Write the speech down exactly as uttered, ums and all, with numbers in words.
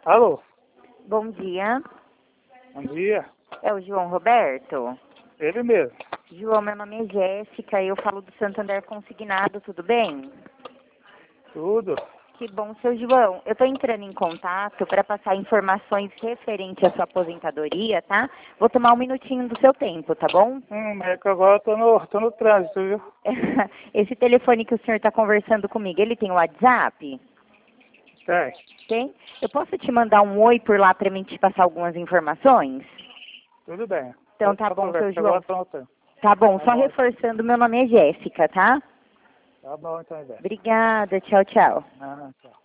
Alô, Bom dia, bom dia. é o João Roberto? Ele mesmo. João, meu nome é Jéssica, eu falo do Santander Consignado, tudo bem? Tudo. Que bom, seu João. Eu estou entrando em contato para passar informações referentes à sua aposentadoria, tá? Vou tomar um minutinho do seu tempo, tá bom? Hum, é que agora eu tô no, tô no trânsito, viu? Esse telefone que o senhor está conversando comigo, ele tem WhatsApp? Tem. Tem? Eu posso te mandar um oi por lá para mim te passar algumas informações? Tudo bem. Então Pode tá só bom, seu conversa, João. agora eu tô no trânsito. Tá bom, Tá só bom. reforçando, meu nome é Jéssica, tá? Tá bom, então, Ivete. Obrigada, tchau, tchau. Ah, tchau.